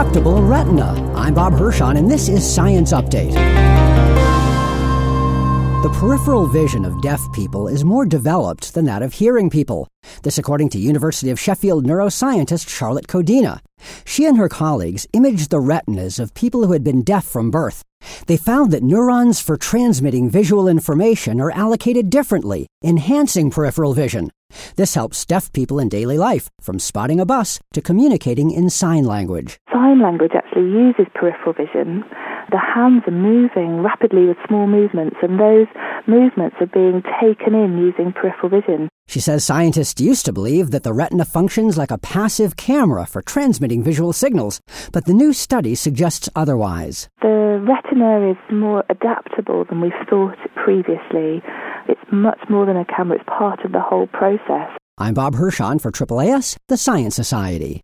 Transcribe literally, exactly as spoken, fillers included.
adaptable retina. I'm Bob Hirschon, and this is Science Update. The peripheral vision of deaf people is more developed than that of hearing people. This according to University of Sheffield neuroscientist Charlotte Codina. She and her colleagues imaged the retinas of people who had been deaf from birth. They found that neurons for transmitting visual information are allocated differently, enhancing peripheral vision. This helps deaf people in daily life, from spotting a bus to communicating in sign language. Sign language actually uses peripheral vision. The hands are moving rapidly with small movements, and those movements are being taken in using peripheral vision. She says scientists used to believe that the retina functions like a passive camera for transmitting visual signals, but the new study suggests otherwise. The retina is more adaptable than we've thought previously. It's much more than a camera, it's part of the whole process. I'm Bob Hirschon for A A A S, the Science Society.